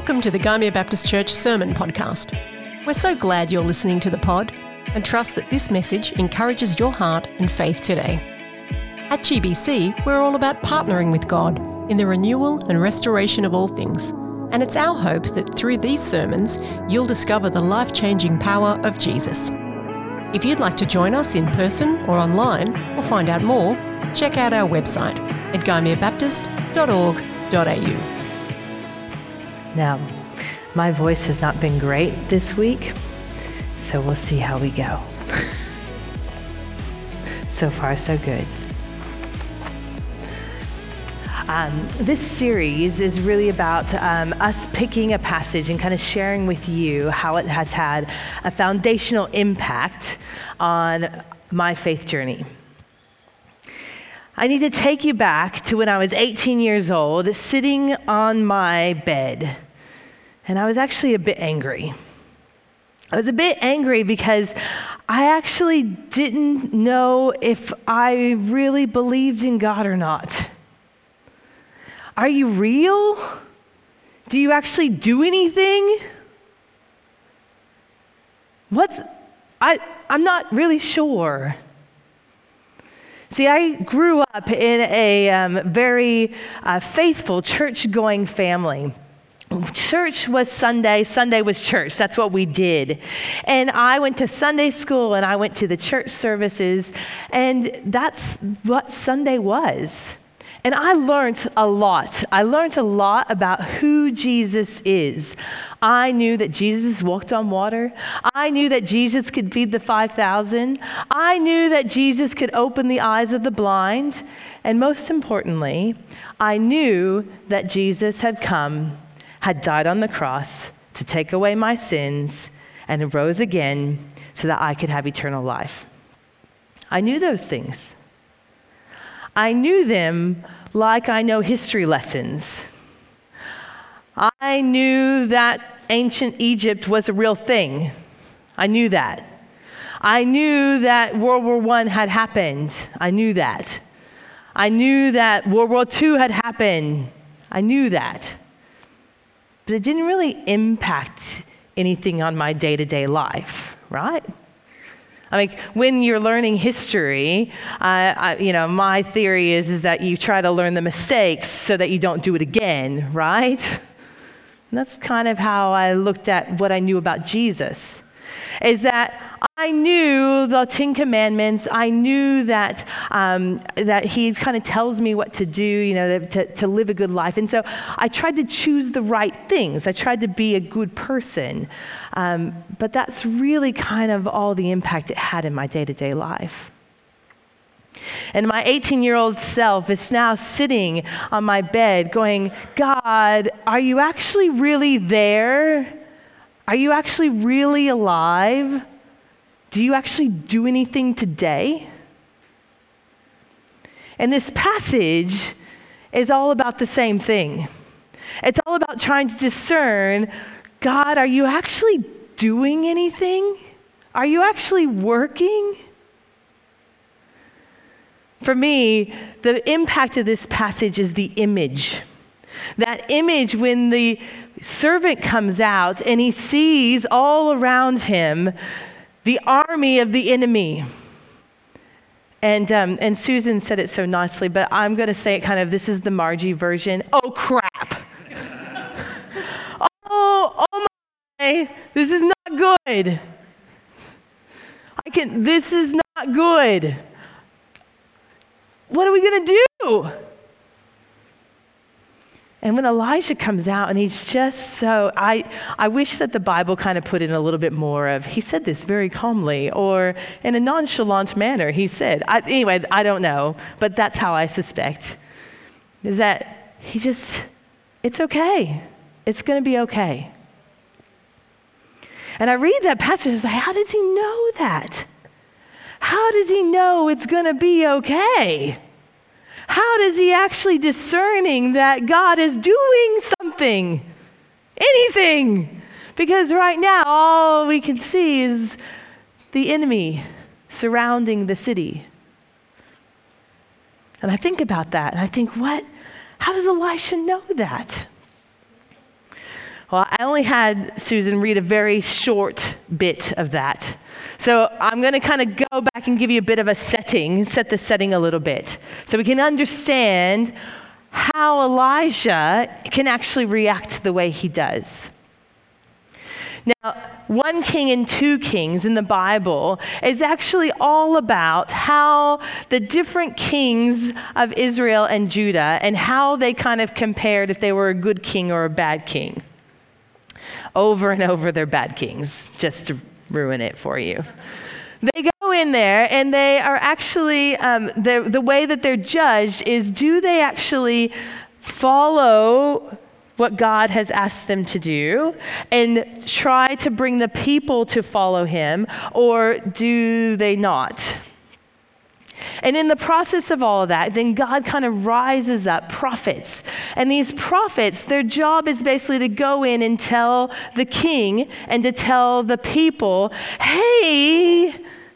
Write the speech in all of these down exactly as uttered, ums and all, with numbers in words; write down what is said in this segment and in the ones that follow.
Welcome to the Gymea Baptist Church Sermon Podcast. We're so glad you're listening to the pod and trust that this message encourages your heart and faith today. At G B C, we're all about partnering with God in the renewal and restoration of all things, and it's our hope that through these sermons, you'll discover the life-changing power of Jesus. If you'd like to join us in person or online or find out more, check out our website at gymea baptist dot org dot a u. Now, my voice has not been great this week, so we'll see how we go. So far, so good. Um, this series is really about um, us picking a passage and kind of sharing with you how it has had a foundational impact on my faith journey. I need to take you back to when I was eighteen years old, sitting on my bed, and I was actually a bit angry. I was a bit angry because I actually didn't know if I really believed in God or not. Are you real? Do you actually do anything? What's, I, I'm not really sure. See, I grew up in a um, very uh, faithful church-going family. Church was Sunday, Sunday was church. That's what we did. And I went to Sunday school and I went to the church services, and that's what Sunday was. And I learned a lot. I learned a lot about who Jesus is. I knew that Jesus walked on water. I knew that Jesus could feed the five thousand. I knew that Jesus could open the eyes of the blind. And most importantly, I knew that Jesus had come, had died on the cross to take away my sins, and rose again so that I could have eternal life. I knew those things. I knew them like I know history lessons. I knew that ancient Egypt was a real thing. I knew that. I knew that World War One had happened. I knew that. I knew that World War Two had happened. I knew that. But it didn't really impact anything on my day-to-day life, right? I mean, when you're learning history, uh, I, you know, my theory is, is that you try to learn the mistakes so that you don't do it again, right? And that's kind of how I looked at what I knew about Jesus, is that I knew the Ten Commandments. I knew that um, that he kind of tells me what to do, you know, to, to live a good life. And so I tried to choose the right things. I tried to be a good person. Um, but that's really kind of all the impact it had in my day-to-day life. And my eighteen-year-old self is now sitting on my bed going, God, are you actually really there? Are you actually really alive? Do you actually do anything today? And this passage is all about the same thing. It's all about trying to discern, God, are you actually doing anything? Are you actually working? For me, the impact of this passage is the image. That image when the servant comes out and he sees all around him the army of the enemy. And um, and Susan said it so nicely, but I'm going to say it kind of, this is the Margie version. Oh, crap. oh, oh my, this is not good. I can, this is not good. What are we going to do? And when Elijah comes out and he's just so, I, I wish that the Bible kind of put in a little bit more of, he said this very calmly, or in a nonchalant manner, he said. I, anyway, I don't know, but that's how I suspect, is that he just, it's okay. It's going to be okay. And I read that passage, I was like, how does he know that? How does he know it's going to be okay? How does he actually discerning that God is doing something, anything? Because right now, all we can see is the enemy surrounding the city. And I think about that, and I think, what? How does Elisha know that? Well, I only had Susan read a very short bit of that. So I'm going to kind of go back and give you a bit of a setting, set the setting a little bit, so we can understand how Elijah can actually react the way he does. Now, one king and two kings in the Bible is actually all about how the different kings of Israel and Judah and how they kind of compared if they were a good king or a bad king. Over and over, they're bad kings, just to ruin it for you. They go in there and they are actually, um, the, the way that they're judged is, do they actually follow what God has asked them to do and try to bring the people to follow him, or do they not? And in the process of all of that, then God kind of rises up prophets. And these prophets, their job is basically to go in and tell the king and to tell the people, hey,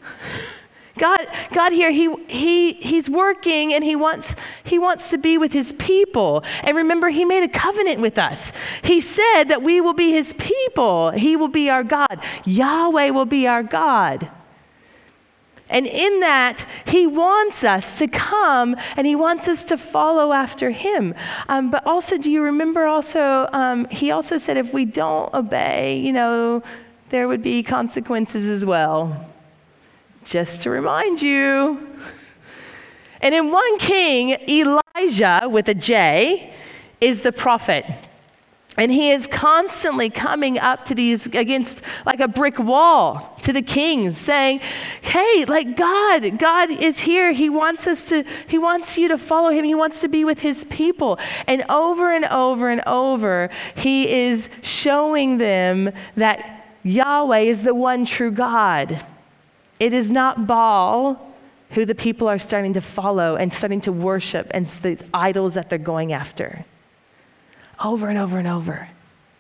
God, God here, he, he, he's working and he wants, he wants to be with his people. And remember, he made a covenant with us. He said that we will be his people. He will be our God. Yahweh will be our God. And in that, he wants us to come and he wants us to follow after him. Um, but also, do you remember also, um, he also said if we don't obey, you know, there would be consequences as well. Just to remind you. And in First King, Elijah, with a J, is the prophet. And he is constantly coming up to these, against like a brick wall, to the kings, saying, hey, like God, God is here. He wants us to, he wants you to follow him. He wants to be with his people. And over and over and over, he is showing them that Yahweh is the one true God. It is not Baal who the people are starting to follow and starting to worship, and the idols that they're going after. Over and over and over.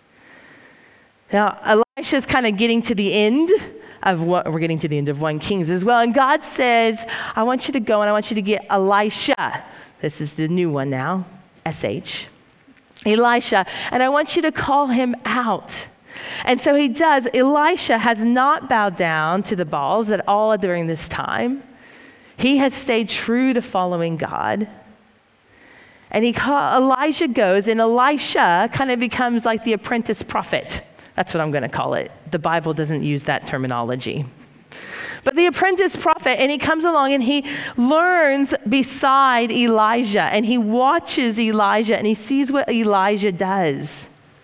Now, Elisha's kind of getting to the end of what, we're getting to the end of First Kings as well. And God says, I want you to go and I want you to get Elisha. This is the new one now, S H. Elisha. And I want you to call him out. And so he does. Elisha has not bowed down to the Baals at all during this time. He has stayed true to following God. And he call, Elijah goes, and Elisha kind of becomes like the apprentice prophet. That's what I'm going to call it. The Bible doesn't use that terminology. But the apprentice prophet, and he comes along and he learns beside Elijah, and he watches Elijah, and he sees what Elijah does.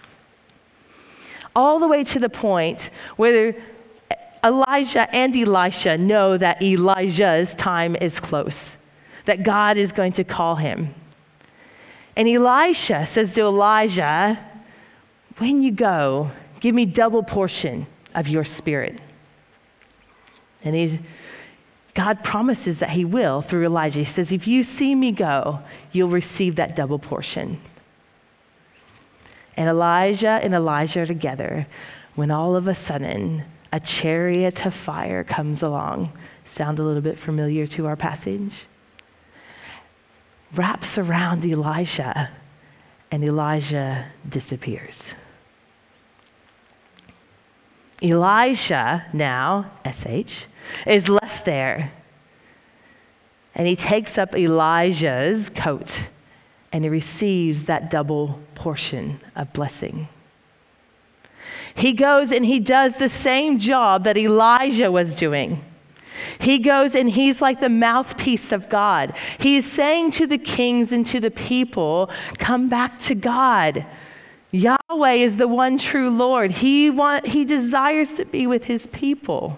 All the way to the point where Elijah and Elisha know that Elijah's time is close, that God is going to call him. And Elisha says to Elijah, when you go, give me double portion of your spirit. And he, God promises that he will through Elijah. He says, if you see me go, you'll receive that double portion. And Elijah and Elijah are together when all of a sudden a chariot of fire comes along. Sound a little bit familiar to our passage? Wraps around Elisha, and Elijah disappears. Elisha now, S H, is left there. And he takes up Elijah's coat and he receives that double portion of blessing. He goes and he does the same job that Elijah was doing. He goes and he's like the mouthpiece of God. He's saying to the kings and to the people, come back to God. Yahweh is the one true Lord. He want, he desires to be with his people.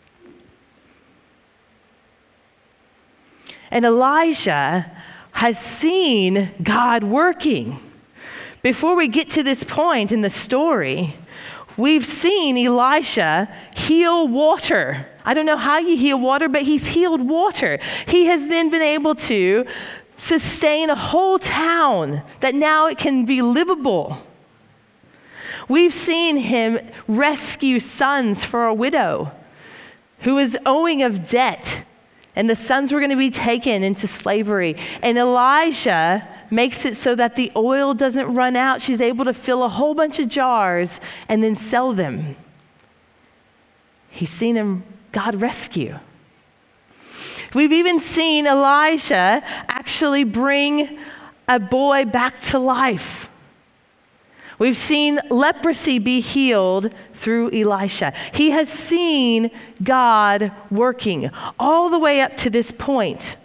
And Elijah has seen God working. Before we get to this point in the story, we've seen Elisha heal water. I don't know how you heal water, but he's healed water. He has then been able to sustain a whole town that now it can be livable. We've seen him rescue sons for a widow who was owing of debt, and the sons were going to be taken into slavery. And Elijah makes it so that the oil doesn't run out. She's able to fill a whole bunch of jars and then sell them. He's seen him, God rescue. We've even seen Elijah actually bring a boy back to life. We've seen leprosy be healed through Elisha. He has seen God working all the way up to this point,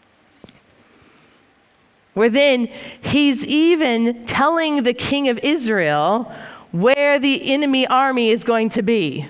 where then he's even telling the king of Israel where the enemy army is going to be.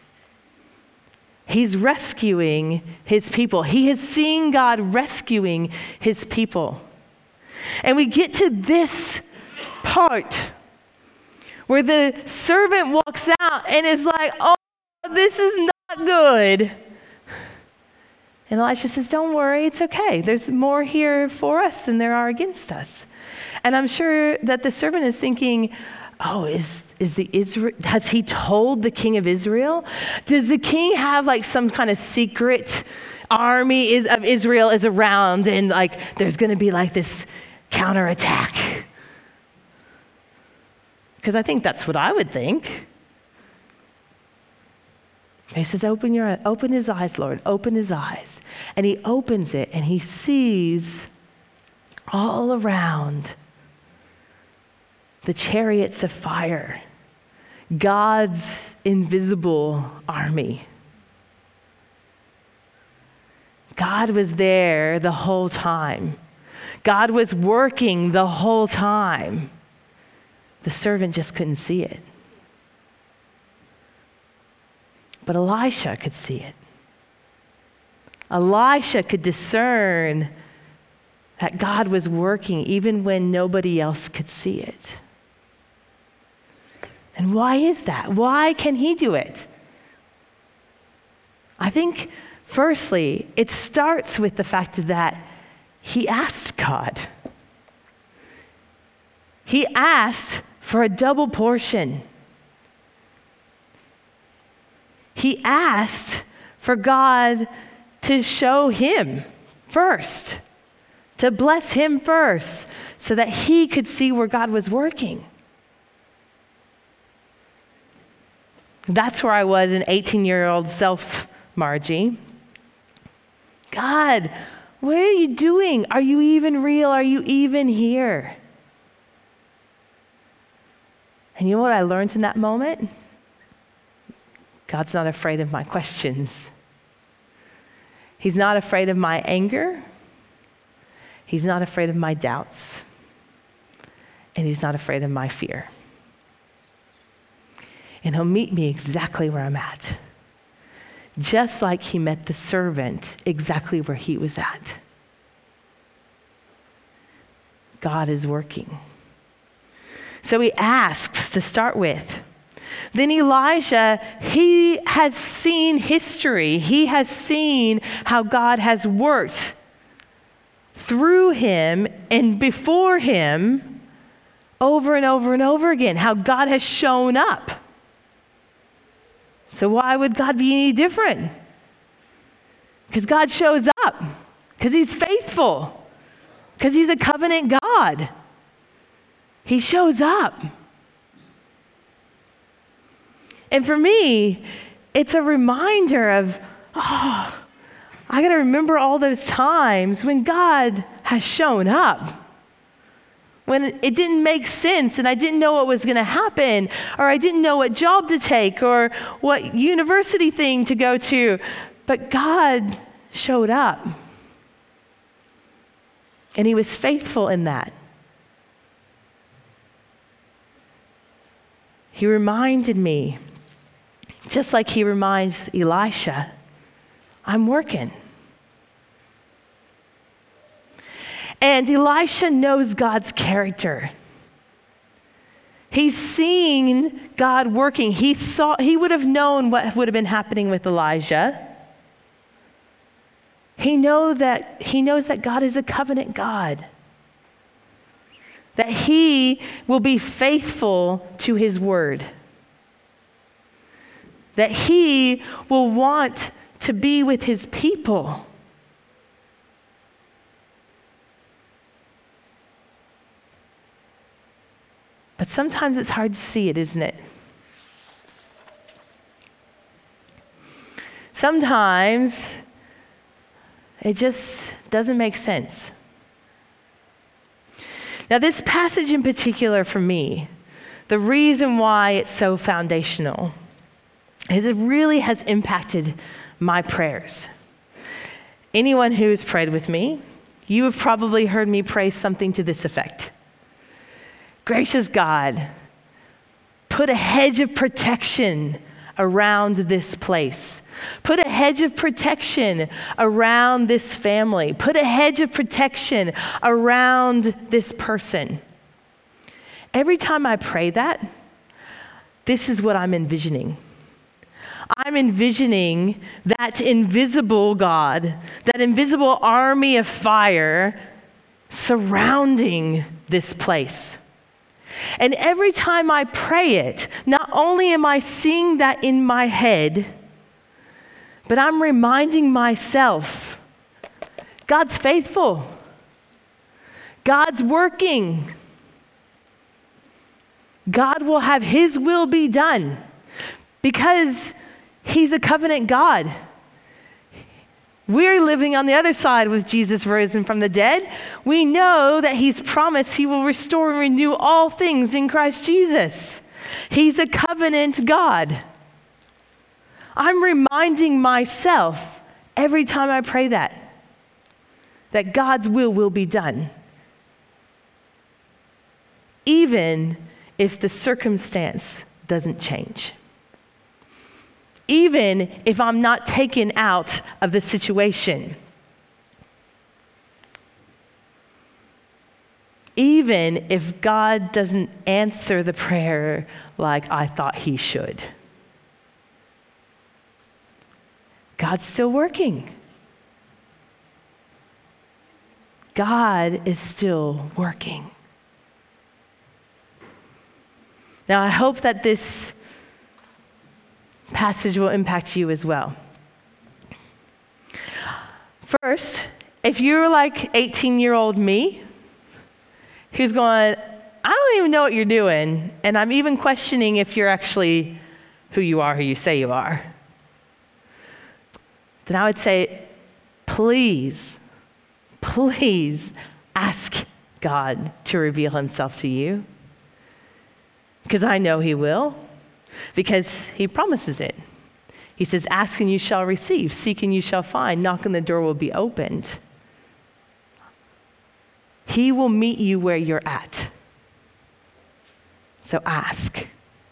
He's rescuing his people. He has seen God rescuing his people. And we get to this part where the servant walks out and is like, oh, this is not good. And Elisha says, don't worry, it's okay. There's more here for us than there are against us. And I'm sure that the servant is thinking, oh, is is the Israel, has he told the king of Israel? Does the king have like some kind of secret army is, of Israel is around and like there's going to be like this counterattack? Because I think that's what I would think. He says, open your, open his eyes, Lord, open his eyes. And he opens it and he sees all around the chariots of fire, God's invisible army. God was there the whole time. God was working the whole time. The servant just couldn't see it. But Elisha could see it. Elisha could discern that God was working even when nobody else could see it. And why is that? Why can he do it? I think, firstly, it starts with the fact that he asked God. He asked for a double portion. He asked for God to show him first, to bless him first, so that he could see where God was working. That's where I was, an eighteen-year-old self, Margie. God, what are you doing? Are you even real? Are you even here? And you know what I learned in that moment? God's not afraid of my questions. He's not afraid of my anger. He's not afraid of my doubts. And he's not afraid of my fear. And he'll meet me exactly where I'm at. Just like he met the servant exactly where he was at. God is working. So he asks to start with. Then Elijah, he has seen history. He has seen how God has worked through him and before him over and over and over again, how God has shown up. So why would God be any different? Because God shows up, because he's faithful, because he's a covenant God. He shows up. And for me, it's a reminder of, oh, I got to remember all those times when God has shown up. When it didn't make sense and I didn't know what was going to happen, or I didn't know what job to take or what university thing to go to, but God showed up. And he was faithful in that. He reminded me, just like he reminds Elisha, I'm working. And Elisha knows God's character. He's seen God working. He saw, he would have known what would have been happening with Elijah. He know that he knows that God is a covenant God. That he will be faithful to his word. That he will want to be with his people. But sometimes it's hard to see it, isn't it? Sometimes it just doesn't make sense. Now, this passage in particular for me, the reason why it's so foundational is it really has impacted my prayers. Anyone who has prayed with me, you have probably heard me pray something to this effect. Gracious God, put a hedge of protection around this place. Put a hedge of protection around this family. Put a hedge of protection around this person. Every time I pray that, this is what I'm envisioning. I'm envisioning that invisible God, that invisible army of fire surrounding this place. And every time I pray it, not only am I seeing that in my head, but I'm reminding myself, God's faithful. God's working. God will have His will be done because He's a covenant God. We're living on the other side with Jesus risen from the dead. We know that He's promised He will restore and renew all things in Christ Jesus. He's a covenant God. I'm reminding myself every time I pray that, that God's will will be done. Even if the circumstance doesn't change. Even if I'm not taken out of the situation. Even if God doesn't answer the prayer like I thought He should. God's still working. God is still working. Now, I hope that this passage will impact you as well. First, if you're like eighteen-year-old me, who's going, I don't even know what you're doing, and I'm even questioning if you're actually who you are, who you say you are, then I would say, please, please ask God to reveal Himself to you. Because I know He will. Because He promises it. He says, ask and you shall receive. Seek and you shall find. Knock and the door will be opened. He will meet you where you're at. So ask.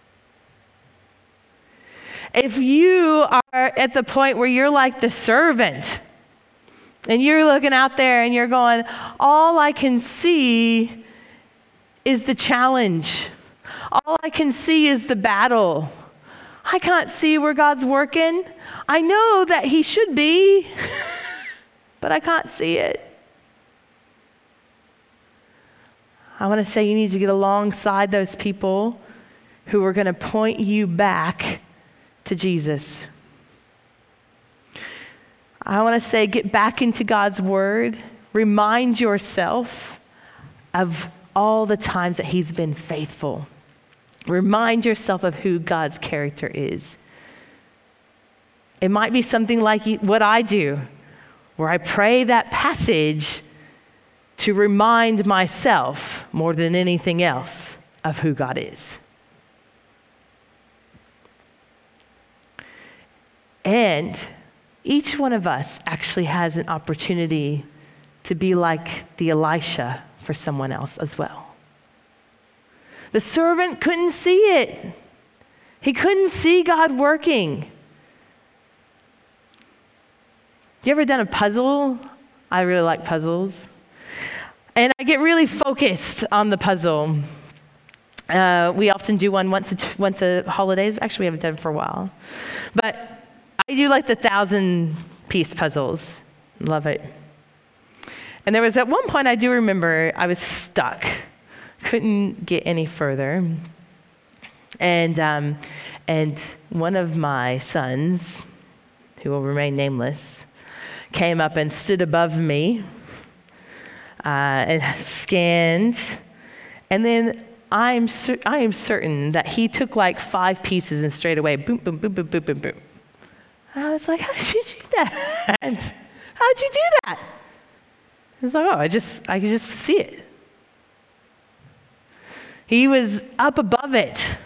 If you are at the point where you're like the servant, and you're looking out there and you're going, all I can see is the challenge. All I can see is the battle. I can't see where God's working. I know that He should be, but I can't see it. I want to say you need to get alongside those people who are going to point you back to Jesus. I want to say get back into God's Word. Remind yourself of all the times that He's been faithful. Remind yourself of who God's character is. It might be something like what I do, where I pray that passage to remind myself more than anything else of who God is. And each one of us actually has an opportunity to be like the Elisha for someone else as well. The servant couldn't see it. He couldn't see God working. You ever done a puzzle? I really like puzzles. And I get really focused on the puzzle. Uh, we often do one once a, once a holidays. Actually, we haven't done it for a while. But I do like the thousand-piece puzzles. Love it. And there was at one point, I do remember, I was stuck. Couldn't get any further. And um, and one of my sons, who will remain nameless, came up and stood above me uh, and scanned. And then I'm cer- I am certain that he took like five pieces and straight away, boom, boom, boom, boom, boom, boom, boom. I was like, how'd you do that? How'd you do that? He's like, oh, I just, I could just see it. He was up above it.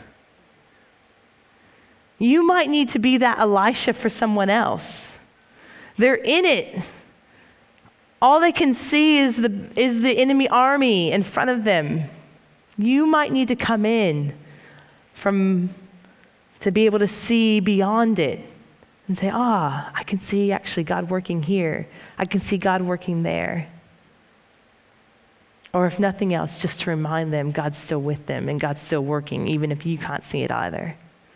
You might need to be that Elisha for someone else. They're in it. All they can see is the, is the enemy army in front of them. You might need to come in from, to be able to see beyond it and say, ah, oh, I can see actually God working here. I can see God working there. Or if nothing else, just to remind them God's still with them and God's still working, even if you can't see it either.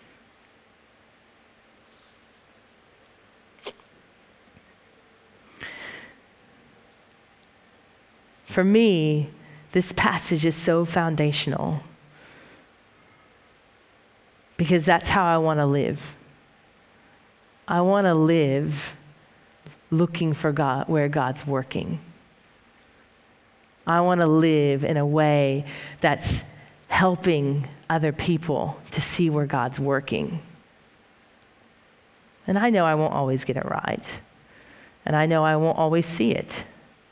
For me, this passage is so foundational because that's how I want to live. I want to live looking for God, where God's working. I want to live in a way that's helping other people to see where God's working. And I know I won't always get it right. And I know I won't always see it.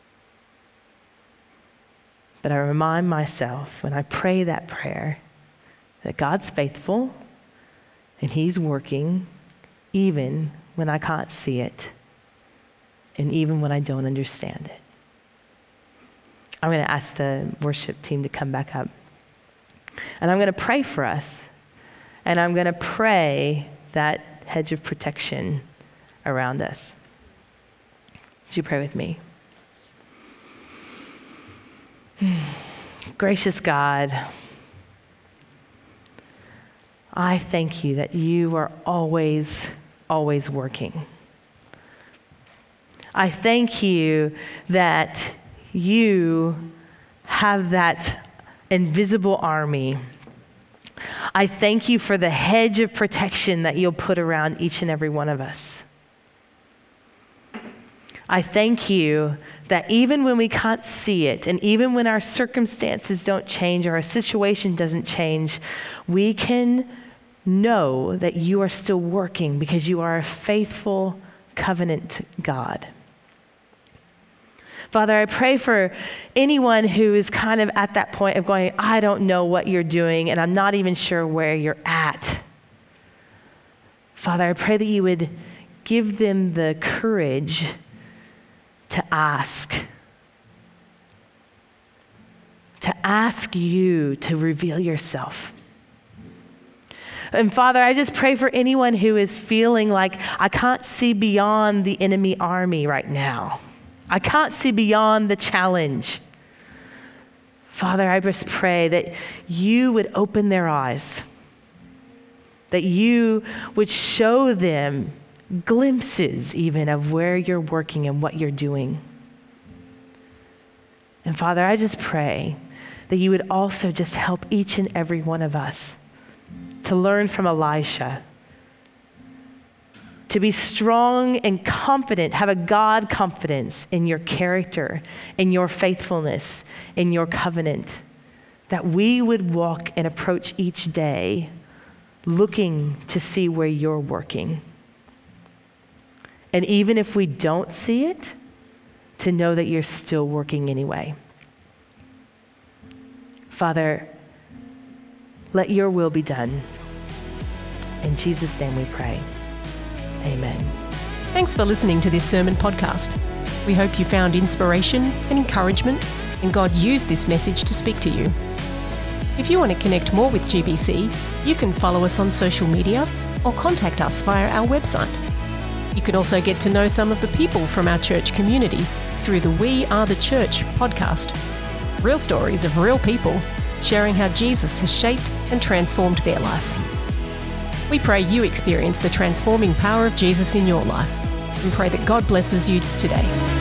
But I remind myself when I pray that prayer that God's faithful and He's working even when I can't see it and even when I don't understand it. I'm going to ask the worship team to come back up. And I'm going to pray for us. And I'm going to pray that hedge of protection around us. Would you pray with me? Gracious God, I thank you that you are always, always working. I thank you that you have that invisible army. I thank you for the hedge of protection that you'll put around each and every one of us. I thank you that even when we can't see it, and even when our circumstances don't change or our situation doesn't change, we can know that you are still working because you are a faithful covenant God. Father, I pray for anyone who is kind of at that point of going, I don't know what you're doing, and I'm not even sure where you're at. Father, I pray that you would give them the courage to ask. To ask you to reveal yourself. And Father, I just pray for anyone who is feeling like, I can't see beyond the enemy army right now. I can't see beyond the challenge. Father, I just pray that you would open their eyes, that you would show them glimpses even of where you're working and what you're doing. And Father, I just pray that you would also just help each and every one of us to learn from Elisha, to be strong and confident, have a God confidence in your character, in your faithfulness, in your covenant, that we would walk and approach each day looking to see where you're working. And even if we don't see it, to know that you're still working anyway. Father, let your will be done. In Jesus' name we pray. Amen. Thanks for listening to this sermon podcast. We hope you found inspiration and encouragement, and God used this message to speak to you. If you want to connect more with G B C, you can follow us on social media or contact us via our website. You can also get to know some of the people from our church community through the We Are the Church podcast. Real stories of real people sharing how Jesus has shaped and transformed their life. We pray you experience the transforming power of Jesus in your life and pray that God blesses you today.